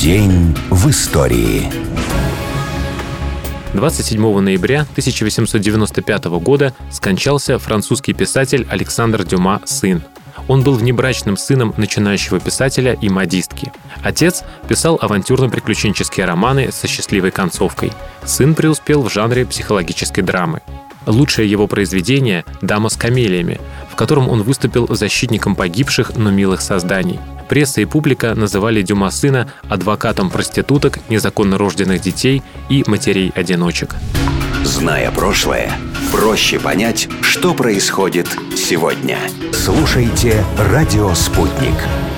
День в истории. 27 ноября 1895 года скончался французский писатель Александр Дюма сын. Он был внебрачным сыном начинающего писателя и модистки. Отец писал авантюрно-приключенческие романы со счастливой концовкой. Сын преуспел в жанре психологической драмы. Лучшее его произведение «Дама с камелиями», в котором он выступил защитником погибших, но милых созданий. Пресса и публика называли Дюма сына адвокатом проституток, незаконно рожденных детей и матерей-одиночек. Зная прошлое, проще понять, что происходит сегодня. Слушайте «Радио Спутник».